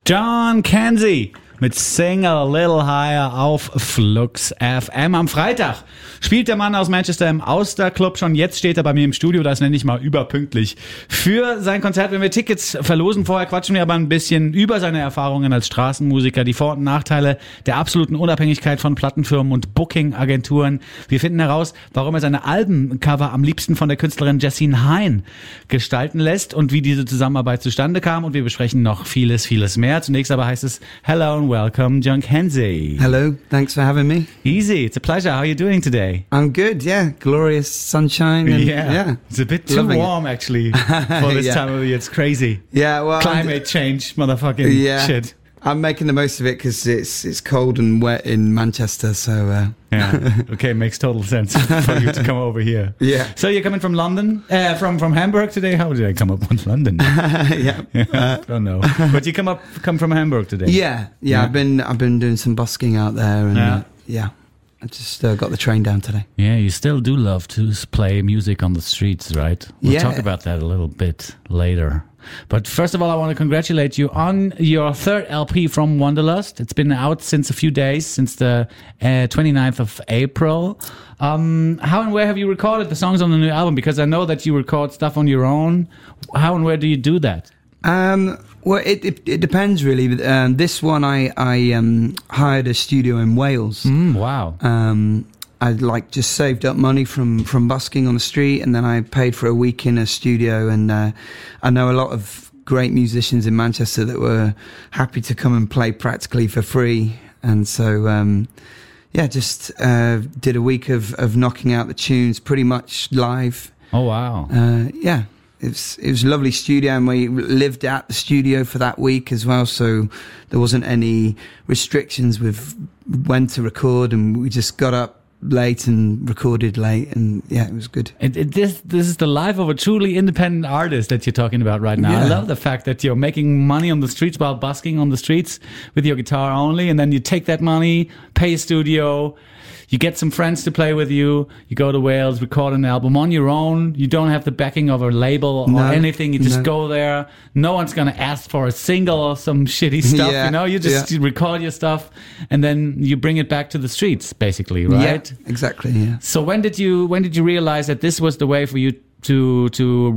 John Kenzie mit Sing a Little Higher auf Flux FM. Am Freitag spielt der Mann aus Manchester im Auster Club. Schon jetzt steht er bei mir im Studio, das nenne ich mal überpünktlich für sein Konzert. Wenn wir Tickets verlosen, vorher quatschen wir aber ein bisschen über seine Erfahrungen als Straßenmusiker, die Vor- und Nachteile der absoluten Unabhängigkeit von Plattenfirmen und Booking-Agenturen. Wir finden heraus, warum er seine Albencover am liebsten von der Künstlerin Jessine Hine gestalten lässt und wie diese Zusammenarbeit zustande kam. Und wir besprechen noch vieles, vieles mehr. Zunächst aber heißt es Hello and welcome, John Kenzie. Hello, thanks for having me. Easy, it's a pleasure. How are you doing today? I'm good, yeah. Glorious sunshine. And, yeah. It's a bit too warm, actually, for this time of the year. It's crazy. Yeah, well... Climate change, motherfucking shit. I'm making the most of it because it's cold and wet in Manchester, so... Yeah, okay, makes total sense for you to come over here. Yeah. So you're coming from London, from Hamburg today? How did I come up with London? Yeah. I don't know. But you come from Hamburg today? Yeah. I've been doing some busking out there, and I just got the train down today. Yeah, you still do love to play music on the streets, right? We'll talk about that a little bit later. But first of all, I want to congratulate you on your third LP from Wanderlust. It's been out since a few days, since the 29th of April. How and where have you recorded the songs on the new album? Because I know that you record stuff on your own. How and where do you do that? Well, it depends really. This one I hired a studio in Wales. Wow. I just saved up money from busking on the street, and then I paid for a week in a studio. And I know a lot of great musicians in Manchester that were happy to come and play practically for free. And so, just did a week of knocking out the tunes pretty much live. Oh wow! It was a lovely studio, and we lived at the studio for that week as well. So there wasn't any restrictions with when to record, and we just got up late and recorded late, and it was good. This is the life of a truly independent artist that you're talking about right now. I love the fact that you're making money on the streets while busking on the streets with your guitar only, and then you take that money, pay a studio, you get some friends to play with you, you go to Wales, record an album on your own. You don't have the backing of a label or anything. You just go there. No one's going to ask for a single or some shitty stuff, You just record your stuff and then you bring it back to the streets, basically, right? Yeah, exactly, yeah. So when did you realize that this was the way for you to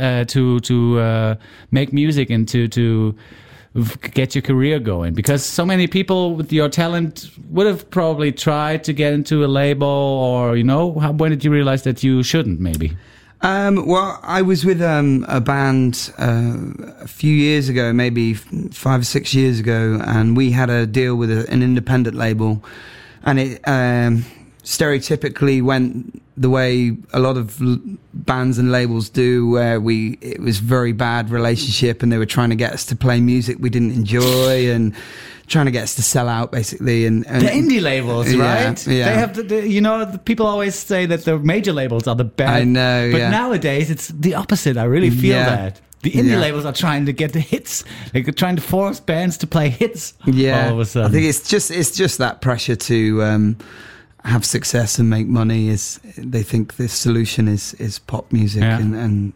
make music and to get your career going? Because so many people with your talent would have probably tried to get into a label, or when did you realize that you shouldn't, maybe? Well, I was with a band a few years ago, maybe 5 or 6 years ago, and we had a deal with an independent label, and it stereotypically went the way a lot of bands and labels do, where it was very bad relationship, and they were trying to get us to play music we didn't enjoy and trying to get us to sell out, basically. And the indie labels, right? Yeah. They have the people always say that the major labels are the bad. I know, but nowadays it's the opposite. I really feel that. The indie labels are trying to get the hits. They're trying to force bands to play hits all of a sudden. I think it's just that pressure to have success and make money. They think the solution is pop music and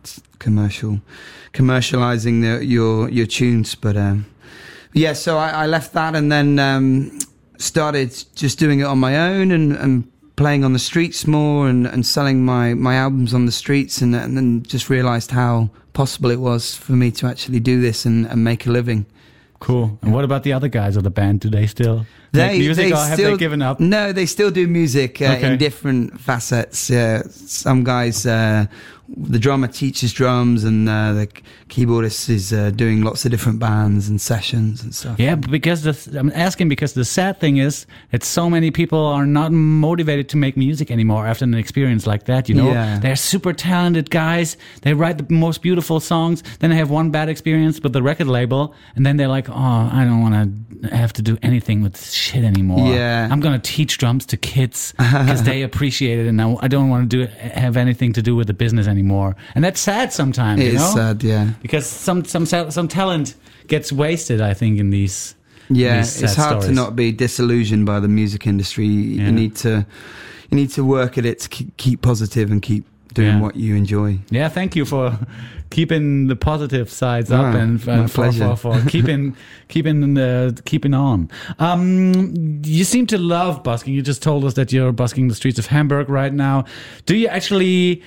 commercializing your tunes. But so I left that and then started just doing it on my own and playing on the streets more and selling my albums on the streets, and then just realized how possible it was for me to actually do this and make a living. Cool. And what about the other guys of the band? Do they still make music, or have they given up? No, they still do music in different facets. Some guys, the drummer teaches drums, and the keyboardist is doing lots of different bands and sessions and stuff. Yeah, because I'm asking because the sad thing is that so many people are not motivated to make music anymore after an experience like that. They're super talented guys. They write the most beautiful songs. Then they have one bad experience with the record label, and then they're like, "Oh, I don't want to have to do anything with this shit anymore. Yeah. I'm gonna teach drums to kids because they appreciate it, and I don't want to have anything to do with the business anymore." And that's sad sometimes. It is sad, yeah. Because some talent gets wasted, I think, in these. Yeah, these it's hard stories. to not be disillusioned by the music industry. You need to work at it to keep positive and keep doing what you enjoy. Yeah, thank you for keeping the positive sides up and for keeping on. You seem to love busking. You just told us that you're busking the streets of Hamburg right now. Do you actually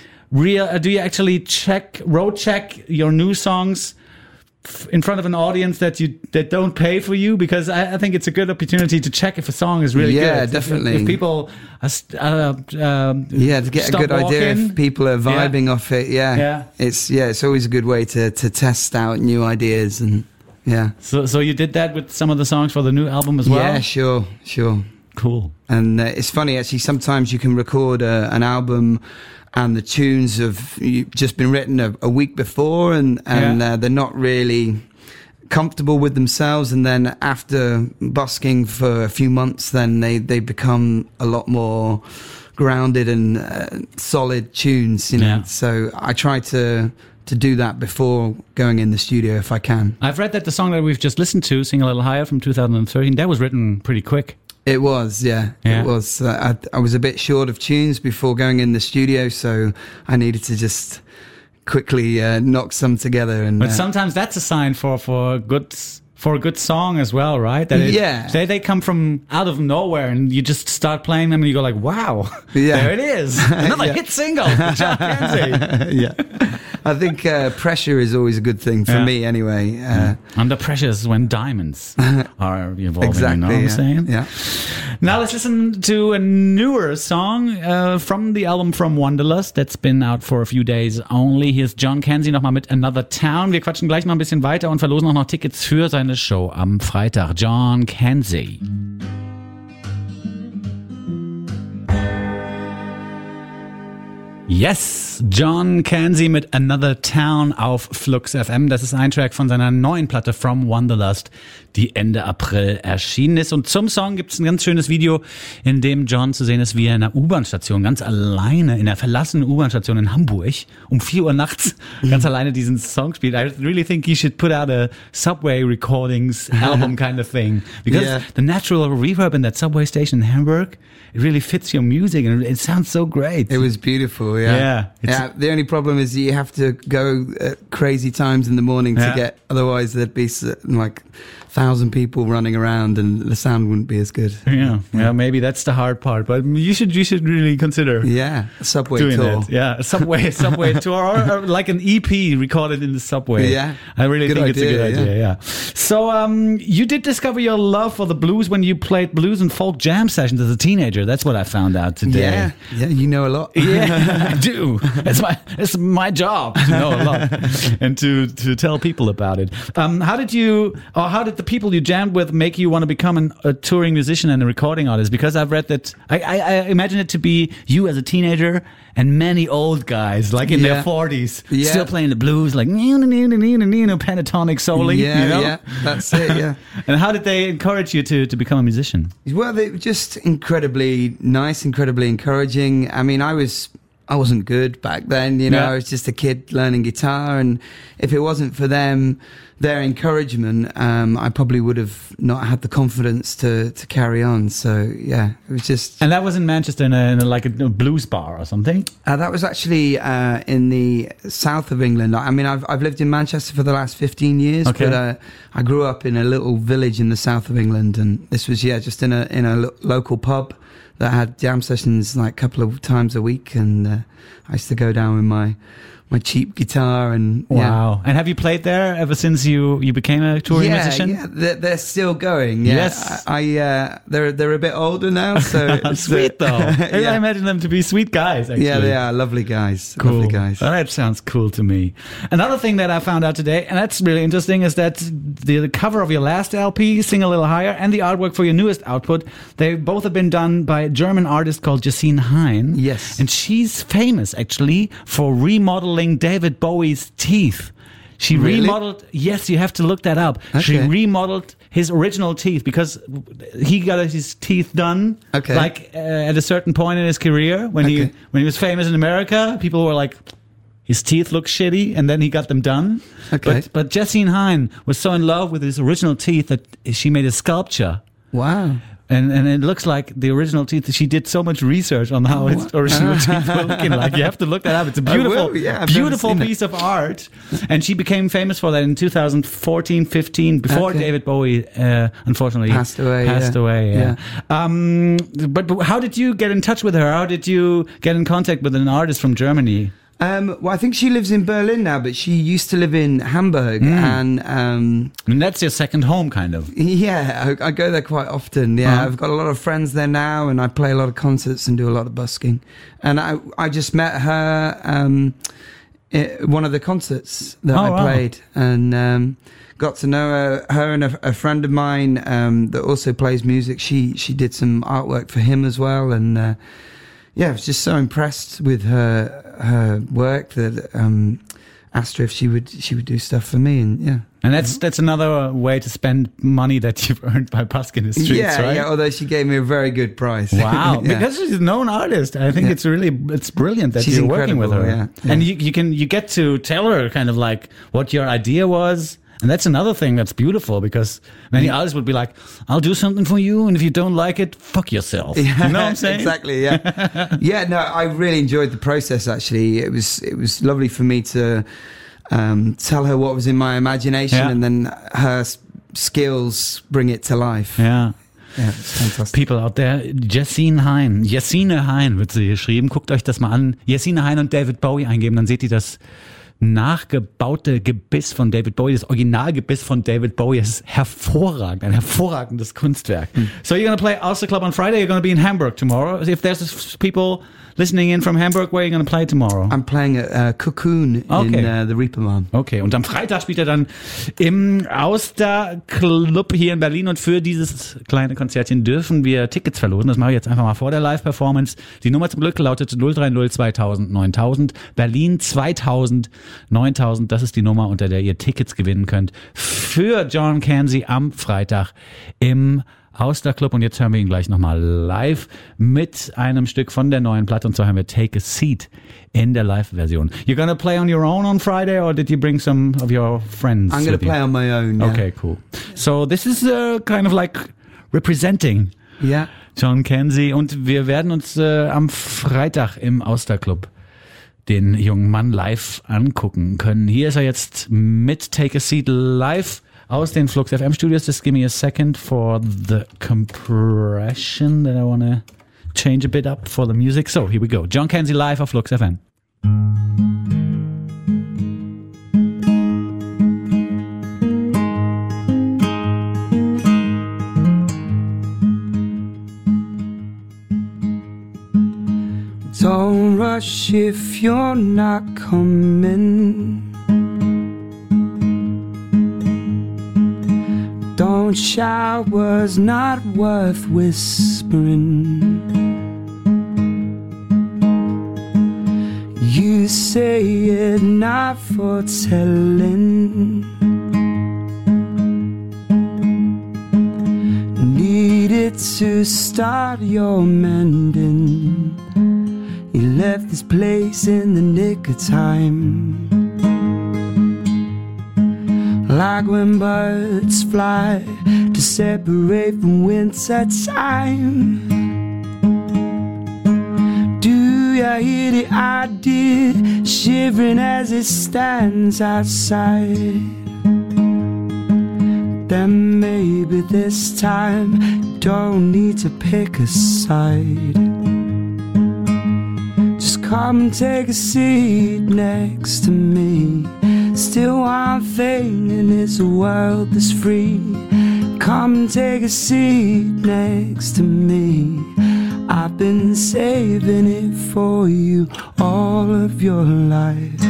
road check your new songs in front of an audience that don't pay for you? Because I think it's a good opportunity to check if a song is really good. Yeah, definitely. If people to get a good idea if people are vibing off it. It's always a good way to test out new ideas. And so you did that with some of the songs for the new album as well? Yeah, sure. Cool. And it's funny, actually, sometimes you can record an album and the tunes have just been written a week before, and they're not really comfortable with themselves. And then after busking for a few months, then they become a lot more grounded and solid tunes, you know. Yeah. So I try to do that before going in the studio if I can. I've read that the song that we've just listened to, Sing a Little Higher from 2013, that was written pretty quick. It was, yeah. It was. I was a bit short of tunes before going in the studio, so I needed to just quickly knock some together. But sometimes that's a sign for a good song as well, right? They come from out of nowhere, and you just start playing them, and you go like, "Wow, there it is, another hit single." John Kenzie. I think pressure is always a good thing for me, anyway. Under pressure is when diamonds are evolving. Exactly. You know what I'm saying? Yeah. Now let's listen to a newer song from the album From Wanderlust. That's been out for a few days only. Hier ist John Kenzie nochmal mit Another Town. Wir quatschen gleich mal ein bisschen weiter und verlosen auch noch Tickets für seine Show am Freitag. John Kenzie. Yes, John Kenzie mit Another Town auf Flux FM. Das ist ein Track von seiner neuen Platte From Wanderlust, die Ende April erschienen ist. Und zum Song gibt es ein ganz schönes Video, in dem John zu sehen ist, wie er in einer U-Bahn-Station ganz alleine, in einer verlassenen U-Bahn-Station in Hamburg, um 4 Uhr nachts ganz alleine diesen Song spielt. I really think he should put out a subway recordings album kind of thing. Because the natural reverb in that subway station in Hamburg, it really fits your music and it sounds so great. It was beautiful, yeah. The only problem is you have to go at crazy times in the morning to get, otherwise there'd be like 1,000 people running around and the sound wouldn't be as good. Yeah, maybe that's the hard part, but you should really consider a subway doing tour. It. Yeah, a subway tour or like an EP recorded in the subway. Yeah, I really think it's a good idea. Yeah. So you did discover your love for the blues when you played blues and folk jam sessions as a teenager. That's what I found out today. Yeah, you know a lot. Yeah, I do. It's my job to know a lot and to tell people about it. How did the people you jammed with make you want to become a touring musician and a recording artist? Because I've read that, I imagine it to be you as a teenager and many old guys, like in their 40s, still playing the blues, like pentatonic soling. Yeah, that's it, yeah. And how did they encourage you to become a musician? Well, they were just incredibly nice, incredibly encouraging. I mean, I wasn't good back then, I was just a kid learning guitar, and if it wasn't for them, their encouragement, I probably would have not had the confidence to carry on. So it was just. And that was in Manchester in a blues bar or something? That was actually in the south of England. I mean, I've lived in Manchester for the last 15 years, but I grew up in a little village in the south of England, and this was just in a local pub that had jam sessions like a couple of times a week, and I used to go down with my cheap guitar and wow. And have you played there ever since you became a touring musician? Yeah, they're still going. Yes, they're a bit older now, so sweet though. I imagine them to be sweet guys. Actually. Yeah, they are lovely guys. Cool. Lovely guys. Well, that sounds cool to me. Another thing that I found out today, and that's really interesting, is that the cover of your last LP, Sing a Little Higher, and the artwork for your newest output, they both have been done by a German artist called Jessine Hein. Yes, and she's famous actually for remodeling David Bowie's teeth. She remodeled. Yes, you have to look that up. Okay. She remodeled his original teeth because he got his teeth done. Okay. Like at a certain point in his career when he was famous in America, people were like, his teeth look shitty, and then he got them done. Okay. But Jessine Hein was so in love with his original teeth that she made a sculpture. Wow. And it looks like the original teeth. She did so much research on how its original teeth were looking like. You have to look that up. It's a beautiful, beautiful piece of art. And she became famous for that in 2014, 15, before David Bowie, unfortunately, passed away. Yeah. But how did you get in touch with her? How did you get in contact with an artist from Germany? Well, I think she lives in Berlin now, but she used to live in Hamburg, and that's your second home, kind of. Yeah, I go there quite often. Yeah, I've got a lot of friends there now, and I play a lot of concerts and do a lot of busking. And I just met her at one of the concerts that I played, and got to know her and a friend of mine that also plays music. She did some artwork for him as well, and. Yeah, I was just so impressed with her work that asked her if she would do stuff for me, and And that's another way to spend money that you've earned by busking the streets, right? Yeah, although she gave me a very good price. Wow, because she's a known artist. I think it's brilliant that you're working with her. Yeah. And you get to tell her kind of like what your idea was. And that's another thing that's beautiful, because many artists would be like, I'll do something for you, and if you don't like it, fuck yourself. You know what I'm saying? Exactly, yeah. Yeah, no, I really enjoyed the process, actually. It was lovely for me to tell her what was in my imagination, and then her skills bring it to life. Yeah. Ja, das ist fantastisch. People out there, Jessine Hein wird sie geschrieben. Guckt euch das mal an. Jessine Hein und David Bowie eingeben, dann seht ihr das nachgebaute Gebiss von David Bowie, das Originalgebiss von David Bowie. Es ist hervorragend, ein hervorragendes Kunstwerk. So you're going to play Ulster Club on Friday, you're going to be in Hamburg tomorrow. If there's people listening in from Hamburg, where are you going to play tomorrow? I'm playing at Cocoon in the Reeperbahn. Okay, und am Freitag spielt er dann im Auster Club hier in Berlin, und für dieses kleine Konzertchen dürfen wir Tickets verlosen. Das mache ich jetzt einfach mal vor der Live-Performance. Die Nummer zum Glück lautet 030 2000 9000. Berlin 2000 9000. Das ist die Nummer, unter der ihr Tickets gewinnen könnt für John Cansey am Freitag im Auster Club. Und jetzt hören wir ihn gleich nochmal live mit einem Stück von der neuen Platte, und zwar haben wir Take a Seat in der Live-Version. You're gonna play on your own on Friday, or did you bring some of your friends? I'm gonna play on my own. Yeah. Okay, cool. So this is kind of like representing John Cansey, und wir werden uns am Freitag im Auster Club den jungen Mann live angucken können. Hier ist er jetzt mit Take a Seat live aus den Flux FM Studios. Just give me a second for the compression that I want to change a bit up for the music. So here we go. John Cansey live auf Flux FM. Don't rush if you're not coming. Don't shout, was not worth whispering. You say it not for telling. Needed to start your mending. You left this place in the nick of time. Like when birds fly to separate from winter time. Do you hear the idea shivering as it stands outside? Then maybe this time you don't need to pick a side. Come take a seat next to me. Still one thing in this world that's free. Come take a seat next to me. I've been saving it for you all of your life.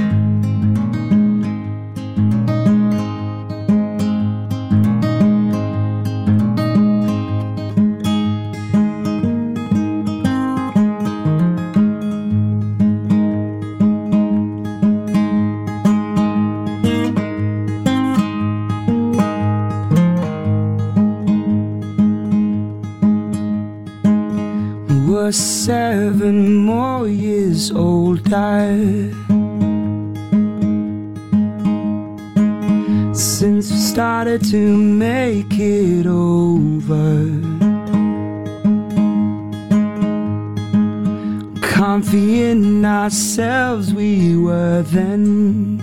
We're 7 more years older since we started to make it over. envying ourselves we were then.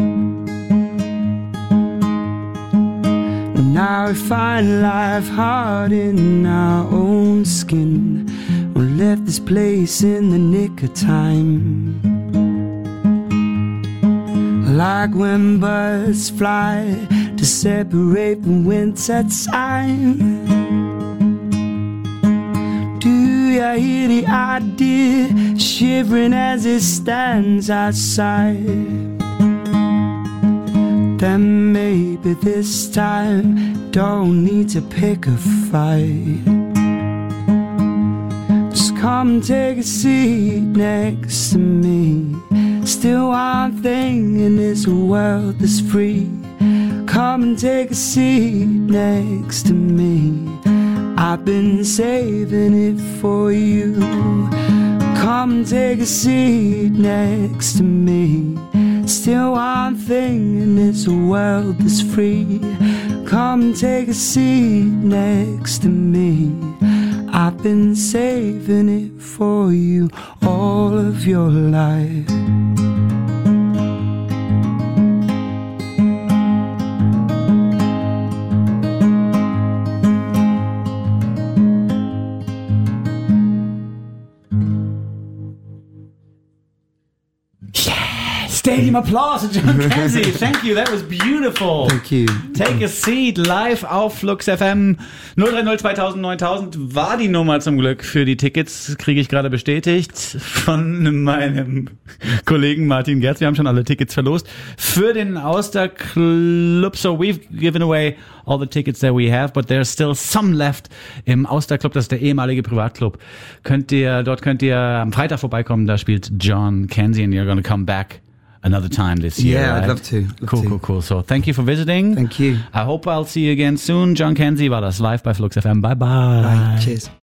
Now we find life hard in our own skin. We left this place in the nick of time. Like when birds fly to separate the winter time. Do you hear the idea shivering as it stands outside? Then maybe this time don't need to pick a fight. Just come and take a seat next to me. Still one thing in this world that's free. Come and take a seat next to me. I've been saving it for you. Come and take a seat next to me. Still one thing in this world that's free. Come and take a seat next to me. I've been saving it for you all of your life. Stadium applause to John Kenzie. Thank you, that was beautiful. Thank you. Take a seat, live auf Flux FM. 030 2000 9000 war die Nummer zum Glück für die Tickets, kriege ich gerade bestätigt von meinem Kollegen Martin Gerz. Wir haben schon alle Tickets verlost für den Auster Club. So we've given away all the tickets that we have, but there's still some left im Auster Club. Das ist der ehemalige Privatclub. Dort könnt ihr am Freitag vorbeikommen. Da spielt John Kenzie and you're going to come back another time this year. Yeah, right? I'd love to. Cool. So thank you for visiting. Thank you. I hope I'll see you again soon. John Kenzie war das live bei Flux FM. Bye. Bye. Cheers.